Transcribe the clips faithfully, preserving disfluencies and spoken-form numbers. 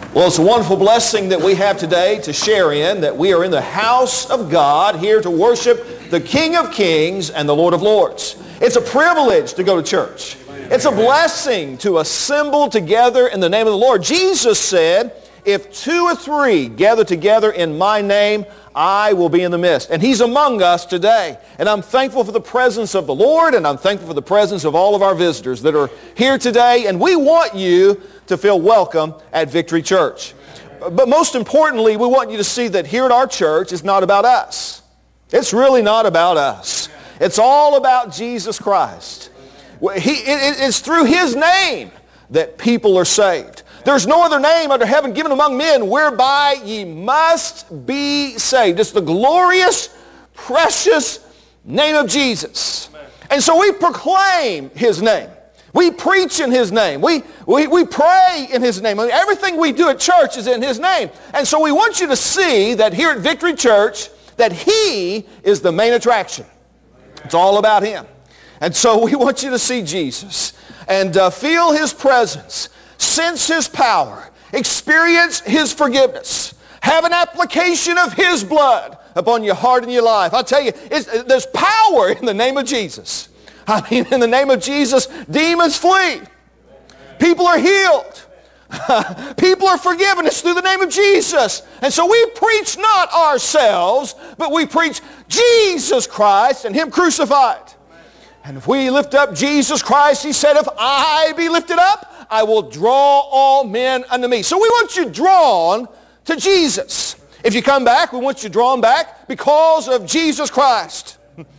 Well, it's a wonderful blessing that we have today to share in, that we are in the house of God, here to worship the King of Kings and the Lord of Lords. It's a privilege to go to church. It's a blessing to assemble together in the name of the Lord. Jesus said, if two or three gather together in my name, I will be in the midst. And he's among us today. And I'm thankful for the presence of the Lord, and I'm thankful for the presence of all of our visitors that are here today. And we want you to feel welcome at Victory Church. But most importantly, we want you to see that here at our church, it's not about us. It's really not about us. It's all about Jesus Christ. He, it, it's through his name that people are saved. There's no other name under heaven given among men whereby ye must be saved. It's the glorious, precious name of Jesus. And so we proclaim his name. We preach in his name. We, we, we pray in his name. I mean, everything we do at church is in his name. And so we want you to see that here at Victory Church, that he is the main attraction. It's all about him. And so we want you to see Jesus and uh, feel his presence, sense his power, experience his forgiveness, have an application of his blood upon your heart and your life. I tell you, it's, there's power in the name of Jesus. I mean, in the name of Jesus, demons flee. People are healed. People are forgiven. It's through the name of Jesus. And so we preach not ourselves, but we preach Jesus Christ and him crucified. And if we lift up Jesus Christ, he said, if I be lifted up, I will draw all men unto me. So we want you drawn to Jesus. If you come back, we want you drawn back because of Jesus Christ.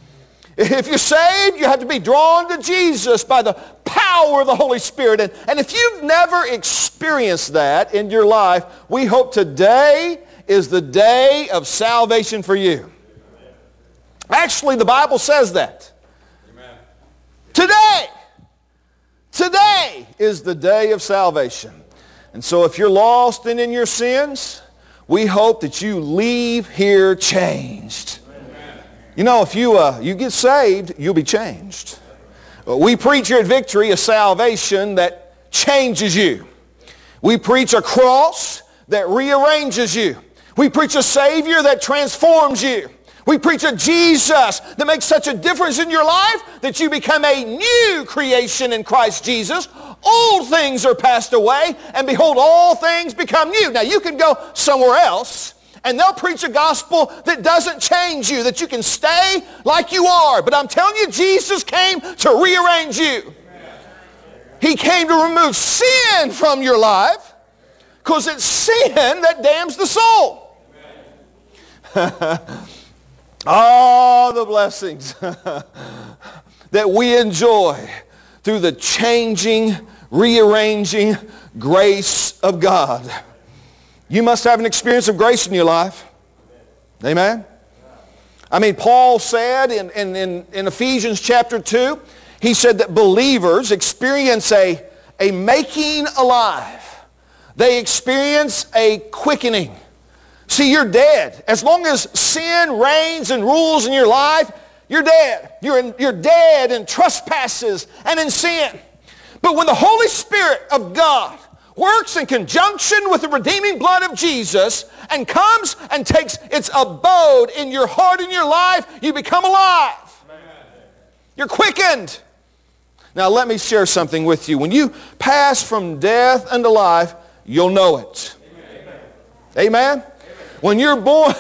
If you're saved, you have to be drawn to Jesus by the power of the Holy Spirit. And, and if you've never experienced that in your life, we hope today is the day of salvation for you. Actually, the Bible says that. Amen. Today, today is the day of salvation. And so if you're lost and in your sins, we hope that you leave here changed. You know, if you, uh, you get saved, you'll be changed. We preach here at Victory a salvation that changes you. We preach a cross that rearranges you. We preach a Savior that transforms you. We preach a Jesus that makes such a difference in your life that you become a new creation in Christ Jesus. Old things are passed away, and behold, all things become new. Now, you can go somewhere else, and they'll preach a gospel that doesn't change you, that you can stay like you are. But I'm telling you, Jesus came to rearrange you. He came to remove sin from your life, because it's sin that damns the soul. All the blessings that we enjoy through the changing, rearranging grace of God. You must have an experience of grace in your life. Amen? I mean, Paul said in, in, in, in Ephesians chapter two, he said that believers experience a, a making alive. They experience a quickening. See, you're dead. As long as sin reigns and rules in your life, you're dead. You're, in, you're dead in trespasses and in sin. But when the Holy Spirit of God works in conjunction with the redeeming blood of Jesus and comes and takes its abode in your heart and your life, you become alive. You're quickened. Now let me share something with you. When you pass from death unto life, you'll know it. Amen? Amen? When you're born,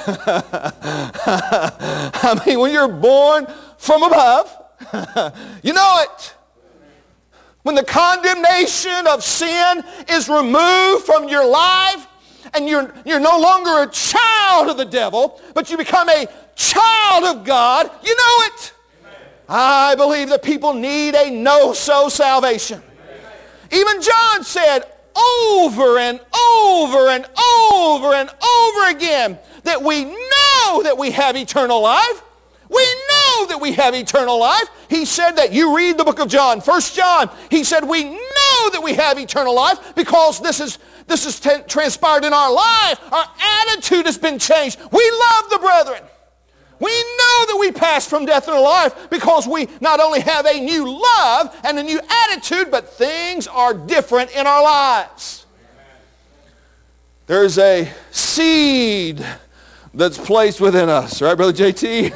I mean, when you're born from above, you know it. When the condemnation of sin is removed from your life and you're, you're no longer a child of the devil, but you become a child of God, you know it. Amen. I believe that people need a no-so salvation. Amen. Even John said over and over and over and over again that we know that we have eternal life. We know that we have eternal life. He said that. You read the book of John, First John. He said we know that we have eternal life because this is this is t- transpired in our life. Our attitude has been changed. We love the brethren. We know that we pass from death into life because we not only have a new love and a new attitude, but things are different in our lives. There's a seed that's placed within us, right, Brother J T?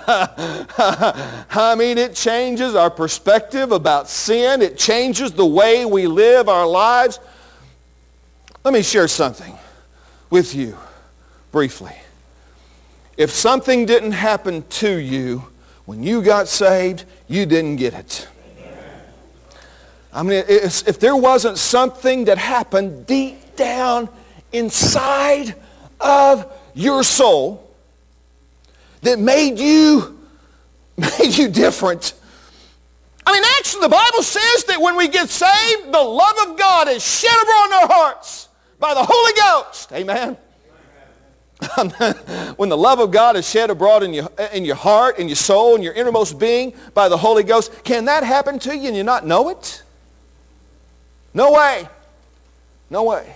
I mean, it changes our perspective about sin. It changes the way we live our lives. Let me share something with you briefly. If something didn't happen to you when you got saved, you didn't get it. I mean, if, if there wasn't something that happened deep down inside of your soul that made you, made you different. I mean, actually, the Bible says that when we get saved, the love of God is shed abroad in our hearts by the Holy Ghost. Amen. When the love of God is shed abroad in your, in your heart, in your soul, in your innermost being by the Holy Ghost, can that happen to you and you not know it? No way. No way.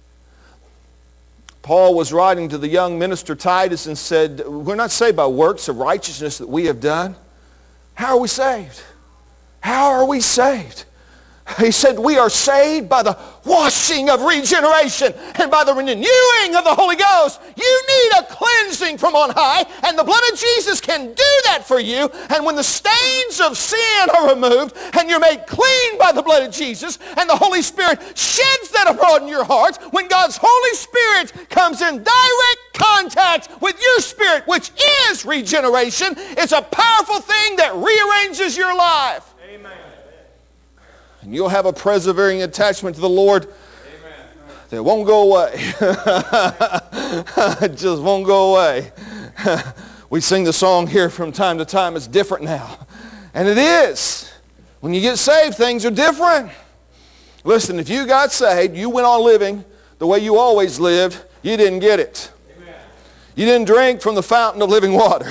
Paul was writing to the young minister Titus and said, we're not saved by works of righteousness that we have done. How are we saved? How are we saved? He said, we are saved by the washing of regeneration and by the renewing of the Holy Ghost. You need a cleansing from on high, and the blood of Jesus can do that for you. And when the stains of sin are removed and you're made clean by the blood of Jesus and the Holy Spirit sheds that abroad in your heart, when God's Holy Spirit comes in direct contact with your spirit, which is regeneration, it's a powerful thing that rearranges your life. Amen. And you'll have a persevering attachment to the Lord. Amen. That won't go away. It just won't go away. We sing the song here from time to time, it's different now. And it is. When you get saved, things are different. Listen, if you got saved, you went on living the way you always lived, you didn't get it. Amen. You didn't drink from the fountain of living water.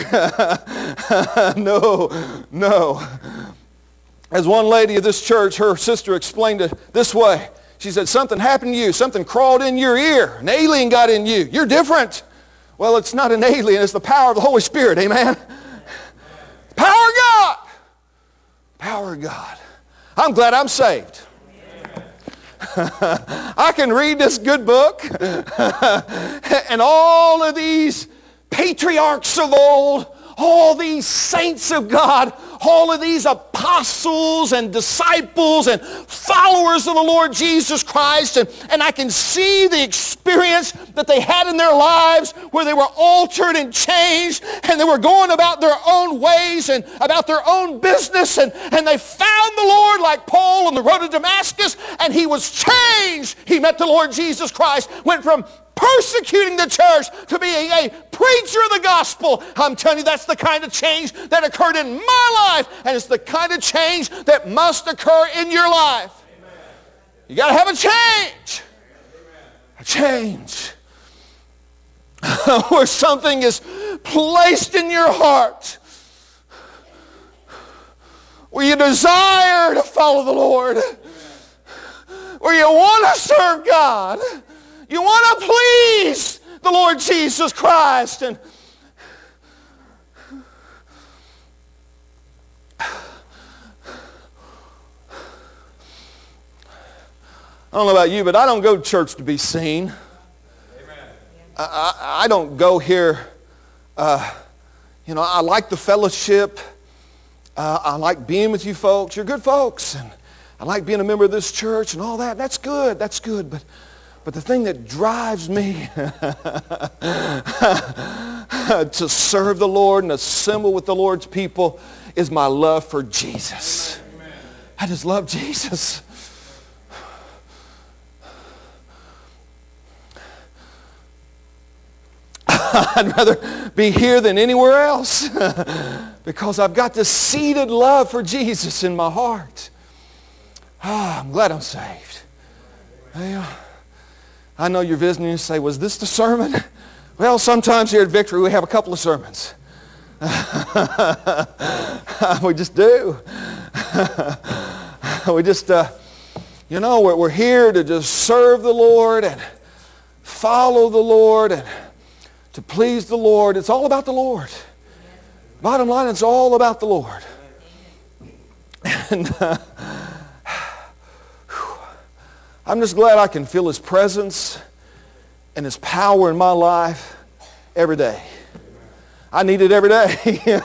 No, no. As one lady of this church, her sister explained it this way. She said, something happened to you. Something crawled in your ear. An alien got in you. You're different. Well, it's not an alien. It's the power of the Holy Spirit. Amen? Power of God. Power of God. I'm glad I'm saved. I can read this good book and all of these patriarchs of old, all these saints of God, all of these apostles and disciples and followers of the Lord Jesus Christ, and, and I can see the experience that they had in their lives where they were altered and changed, and they were going about their own ways and about their own business, and, and they found the Lord like Paul on the road to Damascus, and he was changed. He met the Lord Jesus Christ, went from persecuting the church to be a, a preacher of the gospel. I'm telling you, that's the kind of change that occurred in my life, and it's the kind of change that must occur in your life. Amen. You got to have a change. Amen. A change. Where something is placed in your heart, where you desire to follow the Lord, where you want to serve God. You want to please the Lord Jesus Christ. And I don't know about you, but I don't go to church to be seen. Amen. I, I, I don't go here, uh, you know, I like the fellowship. Uh, I like being with you folks. You're good folks. And I like being a member of this church and all that. That's good. That's good. But But the thing that drives me to serve the Lord and assemble with the Lord's people is my love for Jesus. Amen. I just love Jesus. I'd rather be here than anywhere else because I've got this seated love for Jesus in my heart. Ah, I'm glad I'm saved. Yeah. I know you're visiting and you say, was this the sermon? Well, sometimes here at Victory we have a couple of sermons. We just do. We just, uh, you know, we're, we're here to just serve the Lord and follow the Lord and to please the Lord. It's all about the Lord. Bottom line, it's all about the Lord. And uh, I'm just glad I can feel His presence and His power in my life every day. I need it every day.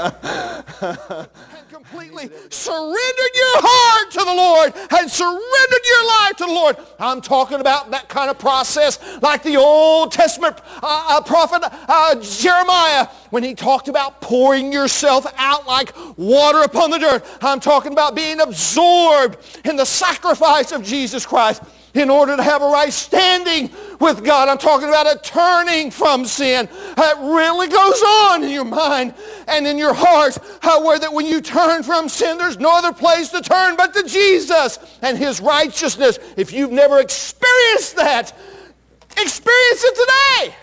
Completely surrendered your heart to the Lord and surrendered your life to the Lord. I'm talking about that kind of process like the Old Testament uh, uh, prophet uh, Jeremiah when he talked about pouring yourself out like water upon the dirt. I'm talking about being absorbed in the sacrifice of Jesus Christ in order to have a right standing with God. I'm talking about a turning from sin. It really goes on in your mind and in your heart, uh, where that when you turn from sin, there's no other place to turn but to Jesus and His righteousness. If you've never experienced that, experience it today.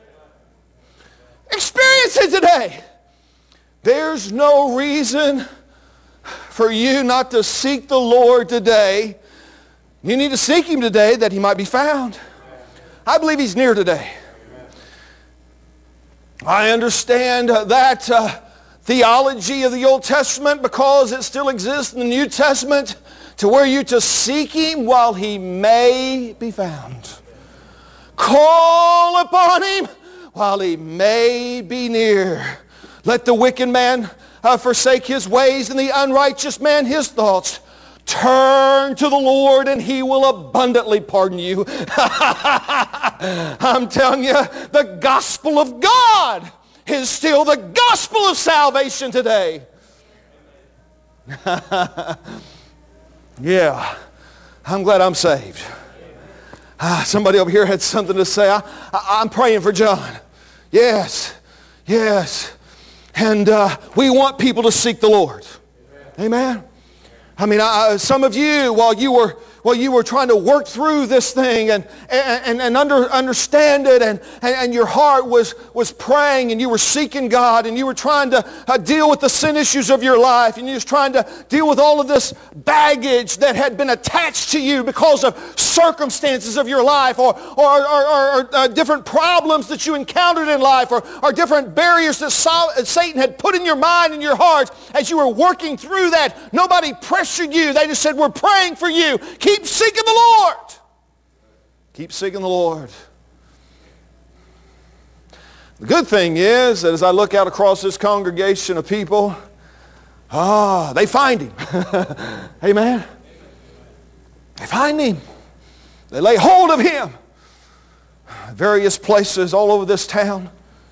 Experience it today. There's no reason for you not to seek the Lord today. You need to seek Him today that He might be found. I believe He's near today. I understand that uh, theology of the Old Testament because it still exists in the New Testament to where you to seek Him while He may be found. Call upon Him while He may be near. Let the wicked man uh, forsake his ways and the unrighteous man his thoughts. Turn to the Lord and He will abundantly pardon you. I'm telling you, the gospel of God is still the gospel of salvation today. Yeah, I'm glad I'm saved. Ah, somebody over here had something to say. I, I, I'm praying for John. Yes, yes. And uh, we want people to seek the Lord. Amen. I mean, I, some of you, while you were while you were trying to work through this thing and and, and under, understand it, and, and, and your heart was, was praying, and you were seeking God, and you were trying to uh, deal with the sin issues of your life, and you was trying to deal with all of this baggage that had been attached to you because of circumstances of your life, or or, or, or, or uh, different problems that you encountered in life, or, or different barriers that Satan had put in your mind and your heart as you were working through that. Nobody pressured you. They just said, we're praying for you. Keep seeking the Lord. Keep seeking the Lord. The good thing is that as I look out across this congregation of people, ah, they find Him. Amen. They find Him. They lay hold of Him. Various places all over this town.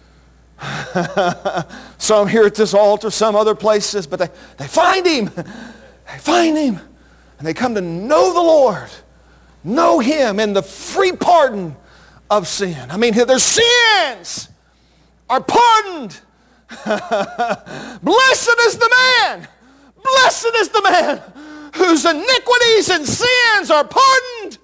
Some here at this altar, some other places, but they, they find Him. They find Him. And they come to know the Lord. Know Him and the free pardon of sin. I mean, their sins are pardoned. Blessed is the man. Blessed is the man whose iniquities and sins are pardoned.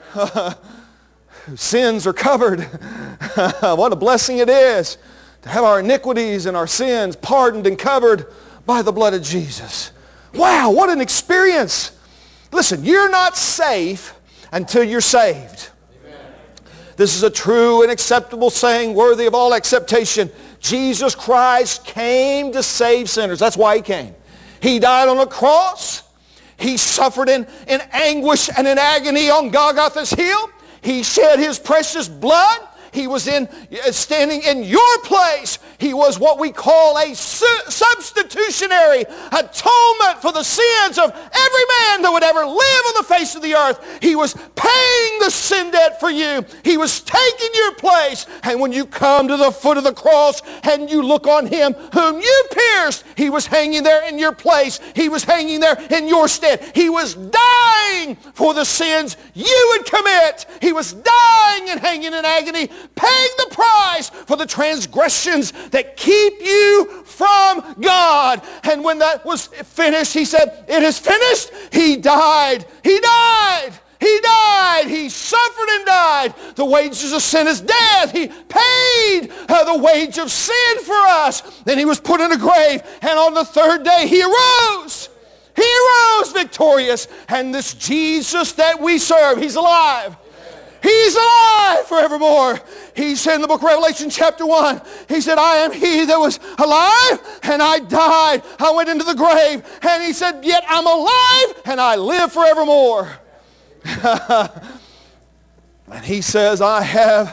Whose sins are covered. What a blessing it is to have our iniquities and our sins pardoned and covered by the blood of Jesus. Wow, what an experience. Listen, you're not safe until you're saved. Amen. This is a true and acceptable saying worthy of all acceptation. Jesus Christ came to save sinners. That's why He came. He died on a cross. He suffered in, in anguish and in agony on Golgotha's hill. He shed His precious blood. He was in standing in your place. He was what we call a su- substitutionary atonement for the sins of every man that would ever live on the face of the earth. He was paying the sin debt for you. He was taking your place. And when you come to the foot of the cross and you look on Him whom you pierced, He was hanging there in your place. He was hanging there in your stead. He was dying for the sins you would commit. He was dying and hanging in agony, paying the price for the transgressions that keep you from God. And when that was finished, He said, it is finished. He died. He died. He died. He suffered and died. The wages of sin is death. He paid uh, the wage of sin for us. Then He was put in a grave. And on the third day, He arose. He arose victorious. And this Jesus that we serve, He's alive. He's alive forevermore. He said in the book of Revelation chapter one, He said, I am He that was alive and I died. I went into the grave. And He said, yet I'm alive and I live forevermore. And He says, I have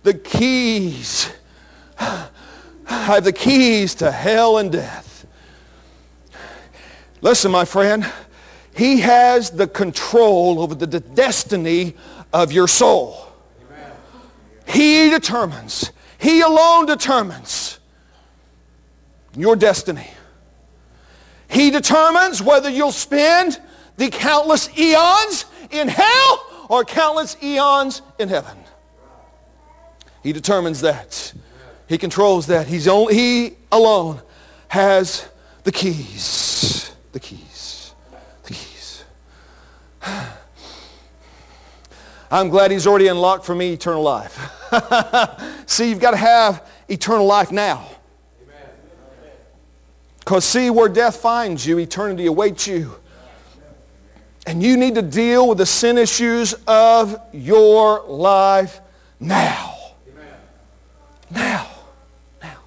the keys. I have the keys to hell and death. Listen, my friend, He has the control over the destiny of your soul. Amen. He determines. He alone determines your destiny. He determines whether you'll spend the countless eons in hell or countless eons in heaven. He determines that. He controls that. He's only, he alone has the keys. The keys. The keys. I'm glad He's already unlocked for me eternal life. See, you've got to have eternal life now. Because see, where death finds you, eternity awaits you. And you need to deal with the sin issues of your life now. Now. Now.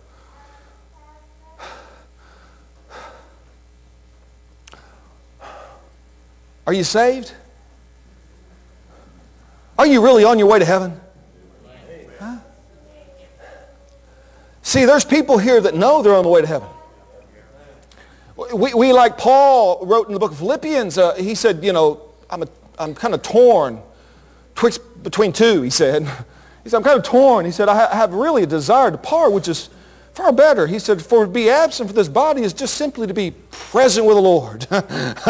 Are you saved? Are you really on your way to heaven? Huh? See, there's people here that know they're on the way to heaven. We, we like Paul wrote in the book of Philippians, uh, he said, you know, I'm, a, I'm kind of torn twixt between two, he said. He said, I'm kind of torn. He said, I, ha- I have really a desire to part, which is far better. He said, for to be absent from this body is just simply to be present with the Lord. I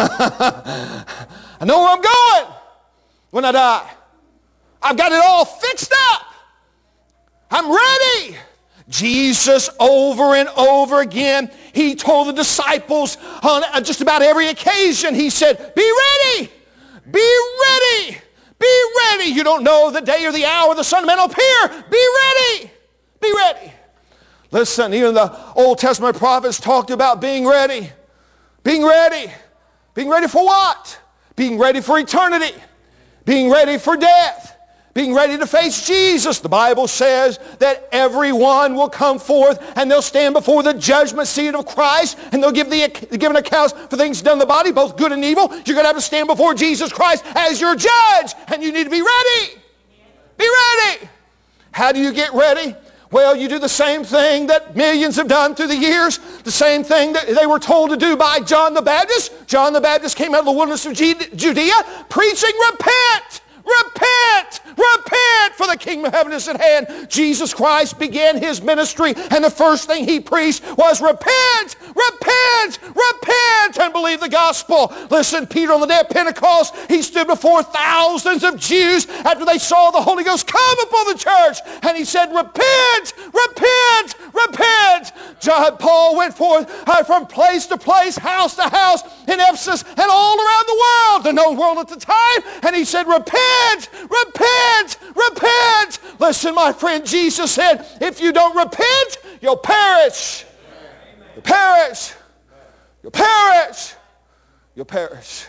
know where I'm going when I die. I've got it all fixed up. I'm ready. Jesus, over and over again, He told the disciples on just about every occasion, He said, be ready, be ready, be ready. You don't know the day or the hour the Son of Man will appear. Be ready, be ready. Listen, even the Old Testament prophets talked about being ready. Being ready. Being ready for what? Being ready for eternity. Being ready for death. Being ready to face Jesus. The Bible says that everyone will come forth and they'll stand before the judgment seat of Christ and they'll give, the, give an account for things done in the body, both good and evil. You're going to have to stand before Jesus Christ as your judge, and you need to be ready. Be ready. How do you get ready? Well, you do the same thing that millions have done through the years, the same thing that they were told to do by John the Baptist. John the Baptist came out of the wilderness of Judea preaching, repent. Repent! Repent! For the kingdom of heaven is at hand. Jesus Christ began His ministry, and the first thing He preached was repent! Repent! Repent! And believe the gospel. Listen, Peter on the day of Pentecost, he stood before thousands of Jews after they saw the Holy Ghost come upon the church, and he said, repent! Repent! Repent! John Paul went forth uh, from place to place, house to house in Ephesus and all around the world, the known world at the time, and he said, repent! Repent! Repent! Listen, my friend, Jesus said, if you don't repent, you'll perish. You'll perish. You'll perish. You'll perish.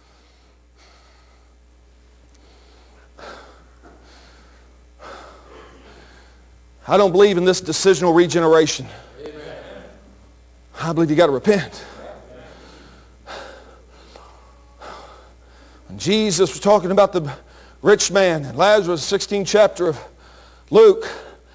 I don't believe in this decisional regeneration. I believe you got to repent. When Jesus was talking about the rich man in Lazarus, sixteenth chapter of Luke,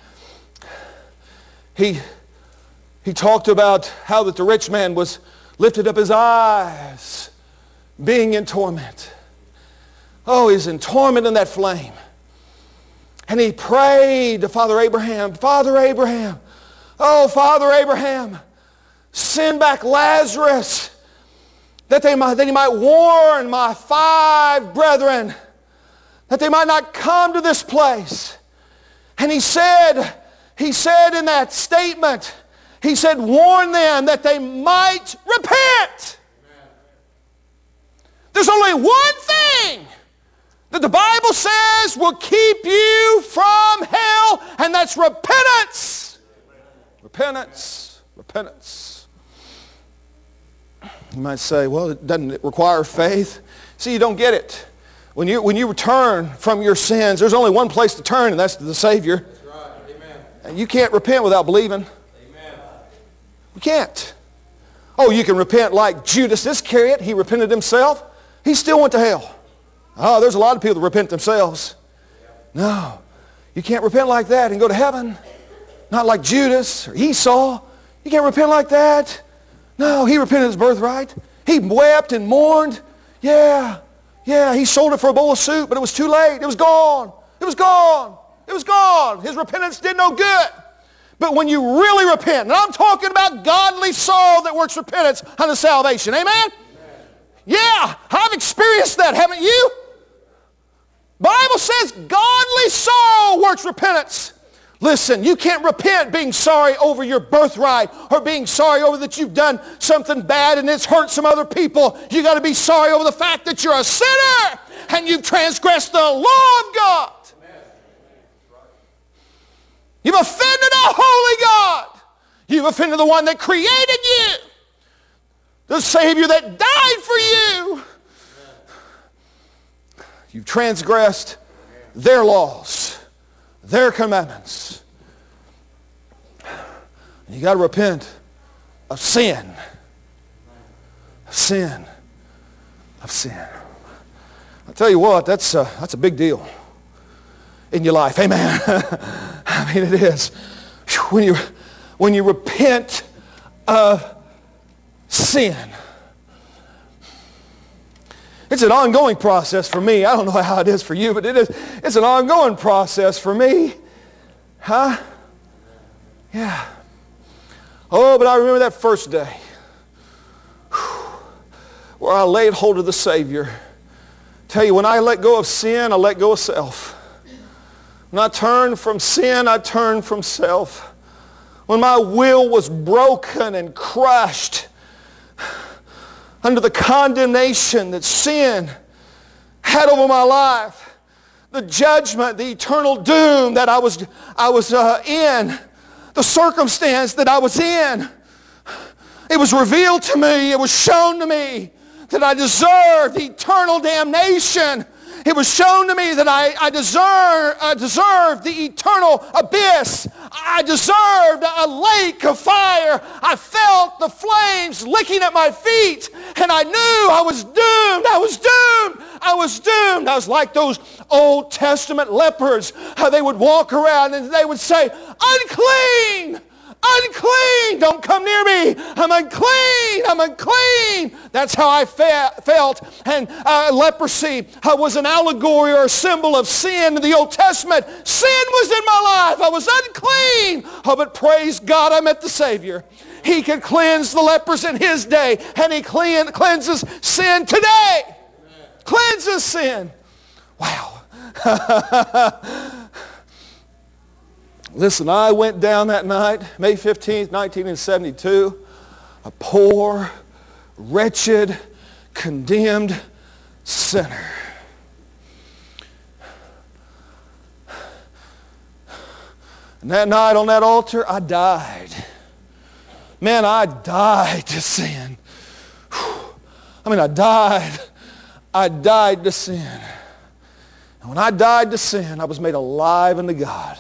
he, he talked about how that the rich man was lifted up his eyes, being in torment. Oh, he's in torment in that flame. And he prayed to Father Abraham, Father Abraham, oh, Father Abraham, send back Lazarus, that they might, that he might warn my five brethren, that they might not come to this place. And he said, he said in that statement, he said, warn them that they might repent. Amen. There's only one thing that the Bible says will keep you from hell, and that's repentance. Repentance. Repentance. You might say, well, doesn't it require faith? See, you don't get it. When you, when you return from your sins, there's only one place to turn, and that's to the Savior. That's right. Amen. And you can't repent without believing. Amen. You can't. Oh, you can repent like Judas Iscariot. He repented himself. He still went to hell. Oh, there's a lot of people that repent themselves. No. You can't repent like that and go to heaven. Not like Judas or Esau. You can't repent like that. No, he repented his birthright. He wept and mourned. Yeah, yeah, he sold it for a bowl of soup, but it was too late. It was gone. It was gone. It was gone. His repentance did no good. But when you really repent, and I'm talking about godly sorrow that works repentance unto salvation. Amen? Amen? Yeah, I've experienced that, haven't you? Bible says godly sorrow works repentance. Listen, you can't repent being sorry over your birthright or being sorry over that you've done something bad and it's hurt some other people. You got to be sorry over the fact that you're a sinner and you've transgressed the law of God. You've offended a holy God. You've offended the one that created you, the Savior that died for you. You've transgressed their laws, their commandments. You got to repent of sin. Of sin. Of sin. I'll tell you what, that's a, that's a big deal in your life. Amen. I mean, it is. When you, when you repent of sin. It's an ongoing process for me. I don't know how it is for you, but it is. It's an ongoing process for me. Huh? Yeah. Oh, but I remember that first day where I laid hold of the Savior. Tell you, when I let go of sin, I let go of self. When I turned from sin, I turned from self. When my will was broken and crushed under the condemnation that sin had over my life, the judgment, the eternal doom that I was, I was uh, in, the circumstance that I was in, it was revealed to me, it was shown to me that I deserved eternal damnation. It was shown to me that I, I, deserve, I deserved the eternal abyss. I deserved a lake of fire. I felt the flames licking at my feet, and I knew I was doomed. I was doomed. I was doomed. I was like those Old Testament lepers. How they would walk around and they would say, unclean. Unclean, don't come near me. I'm unclean, I'm unclean. That's how I fe- felt. And uh, leprosy uh, was an allegory or a symbol of sin in the Old Testament. Sin was in my life. I was unclean. Oh, but praise God, I met the Savior. He could cleanse the lepers in his day, and he clean, cleanses sin today. Amen. Cleanses sin. Wow. Listen, I went down that night, May fifteenth, nineteen seventy-two, a poor, wretched, condemned sinner. And that night on that altar, I died. Man, I died to sin. I mean, I died. I died to sin. And when I died to sin, I was made alive unto God.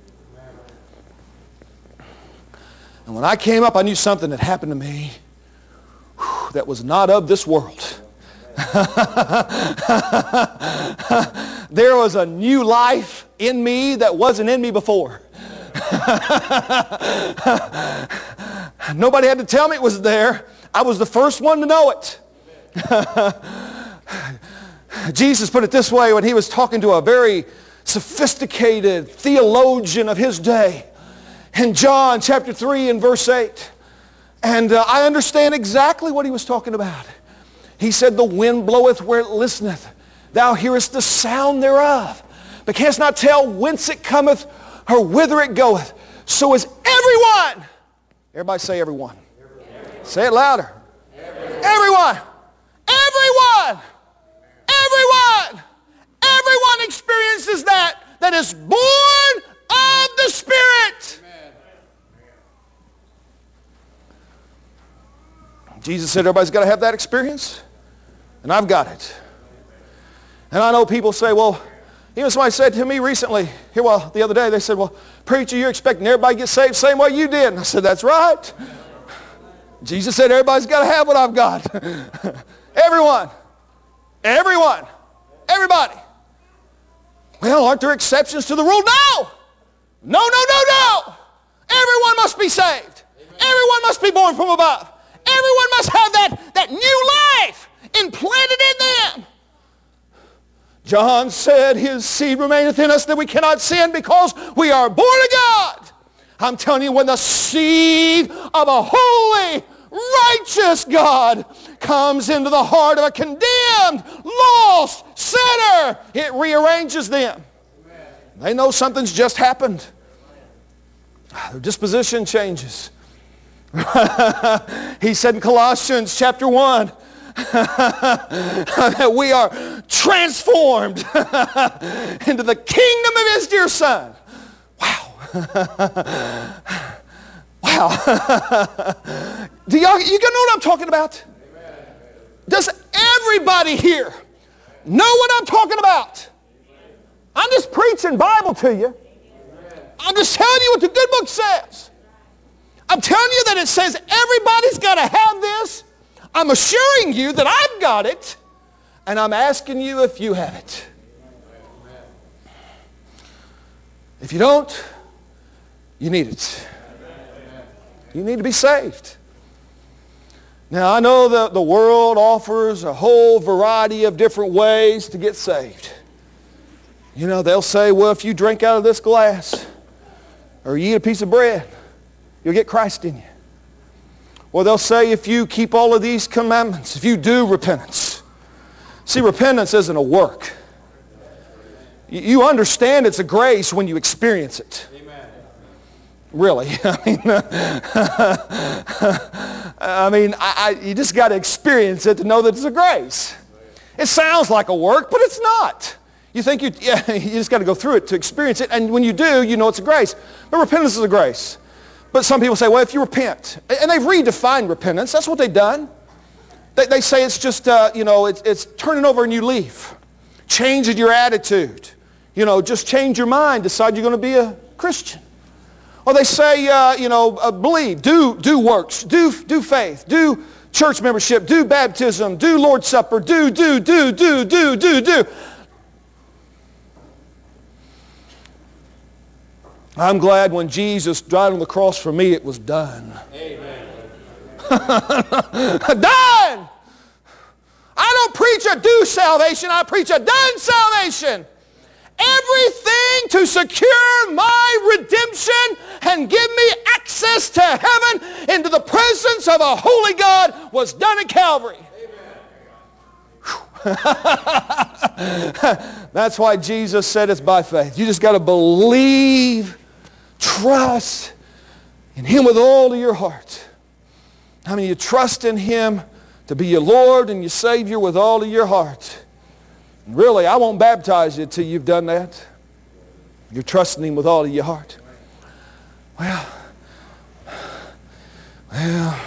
And when I came up, I knew something had happened to me whew, that was not of this world. There was a new life in me that wasn't in me before. Nobody had to tell me it was there. I was the first one to know it. Jesus put it this way when he was talking to a very sophisticated theologian of his day. In John chapter three and verse eight. And uh, I understand exactly what he was talking about. He said, the wind bloweth where it listeneth. Thou hearest the sound thereof, but canst not tell whence it cometh or whither it goeth. So is everyone. Everybody say everyone. Everyone. Say it louder. Everyone. Everyone. Everyone. Everyone. Everyone experiences that. That is born of the Spirit. Jesus said everybody's got to have that experience, and I've got it. And I know people say, well, even somebody said to me recently, here, well, the other day, they said, well, preacher, you're expecting everybody to get saved the same way you did. And I said, that's right. Jesus said everybody's got to have what I've got. Everyone. Everyone. Everybody. Well, aren't there exceptions to the rule? No! No, no, no, no! Everyone must be saved. Everyone must be born from above. Everyone must have that, that new life implanted in them. John said his seed remaineth in us, that we cannot sin because we are born of God. I'm telling you, when the seed of a holy, righteous God comes into the heart of a condemned, lost sinner, it rearranges them. Amen. They know something's just happened. Their disposition changes. He said in Colossians chapter one that we are transformed into the kingdom of his dear Son. Wow. Wow. Do y'all, you know what I'm talking about? Does everybody here know what I'm talking about? I'm just preaching Bible to you. I'm just telling you what the good book says. I'm telling you that it says everybody's got to have this. I'm assuring you that I've got it, and I'm asking you if you have it. If you don't, you need it. You need to be saved. Now, I know that the world offers a whole variety of different ways to get saved. You know, they'll say, well, if you drink out of this glass or you eat a piece of bread, you'll get Christ in you. Or they'll say if you keep all of these commandments, if you do repentance. See, repentance isn't a work. You understand it's a grace when you experience it. Amen. Really. I mean, I mean I, I, you just got to experience it to know that it's a grace. It sounds like a work, but it's not. You think you, yeah, you just got to go through it to experience it. And when you do, you know it's a grace. But repentance is a grace. But some people say, well, if you repent, and they've redefined repentance, that's what they've done. They, they say it's just, uh, you know, it's, it's turning over a new leaf, changing your attitude. You know, just change your mind, decide you're going to be a Christian. Or they say, uh, you know, uh, believe, do, do works, do, do faith, do church membership, do baptism, do Lord's Supper, do, do, do, do, do, do, do. I'm glad when Jesus died on the cross for me, it was done. Amen. Done! I don't preach a do salvation, I preach a done salvation. Everything to secure my redemption and give me access to heaven into the presence of a holy God was done at Calvary. That's why Jesus said it's by faith. You just got to believe, trust in Him with all of your heart. I mean, you trust in Him to be your Lord and your Savior with all of your heart. Really, I won't baptize you until you've done that. You're trusting Him with all of your heart. Well, well,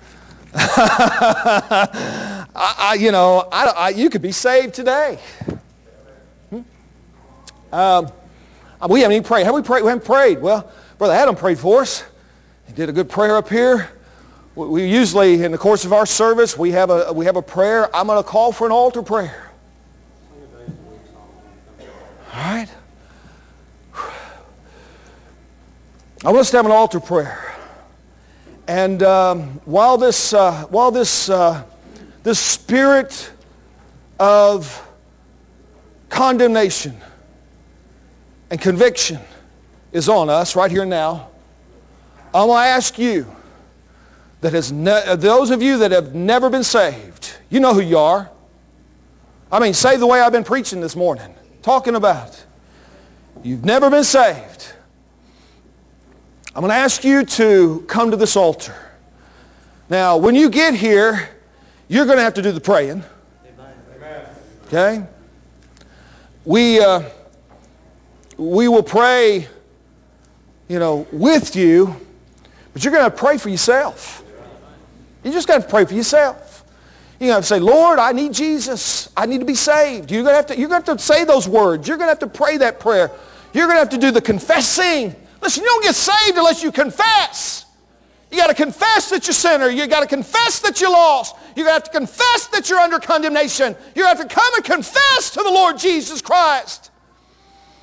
I, I, you know, I, I, you could be saved today. Hmm? Um, we haven't even prayed. Have we prayed? We haven't prayed. Well, Brother Adam prayed for us. He did a good prayer up here. We, we usually, in the course of our service, we have a we have a prayer. I'm going to call for an altar prayer. All right. I want us to have an altar prayer. And um, while this, uh, while this, uh, this spirit of condemnation and conviction is on us right here and now, I'm going to ask you that has ne- those of you that have never been saved, you know who you are. I mean, saved the way I've been preaching this morning, talking about. You've never been saved. I'm going to ask you to come to this altar. Now, when you get here, you're going to have to do the praying. Okay? We, uh, we will pray, you know, with you, but you're going to pray for yourself. You just got to pray for yourself. You're going to have to say, Lord, I need Jesus. I need to be saved. You're going to have to, you're going to have to say those words. You're going to have to pray that prayer. You're going to have to do the confessing. Listen, you don't get saved unless you confess. You got to confess that you're a sinner. You got to confess that you're lost. You got to confess that you're under condemnation. You have to come and confess to the Lord Jesus Christ.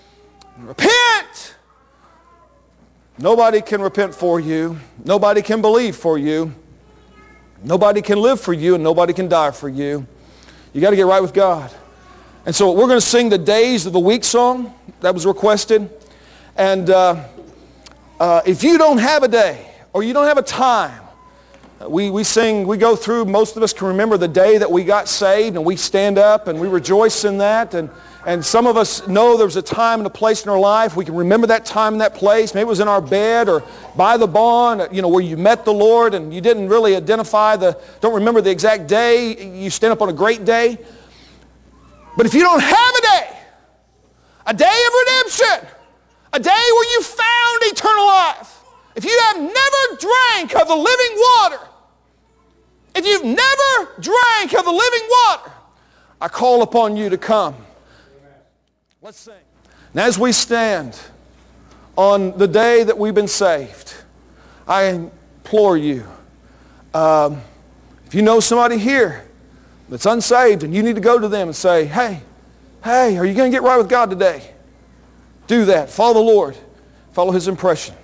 Repent! Nobody can repent for you. Nobody can believe for you. Nobody can live for you, and nobody can die for you. You got to get right with God. And so we're going to sing the Days of the Week song that was requested. And uh, uh, if you don't have a day or you don't have a time, we, we sing, we go through, most of us can remember the day that we got saved, and we stand up and we rejoice in that. And, and some of us know there was a time and a place in our life. We can remember that time and that place. Maybe it was in our bed or by the barn, you know, where you met the Lord and you didn't really identify the, don't remember the exact day. You stand up on a great day. But if you don't have a day, a day of redemption, a day where you found eternal life, if you have never drank of the living water, if you've never drank of the living water, I call upon you to come. Let's sing. And as we stand on the day that we've been saved, I implore you, um, if you know somebody here that's unsaved and you need to go to them and say, hey, hey, are you going to get right with God today? Do that. Follow the Lord. Follow His impression.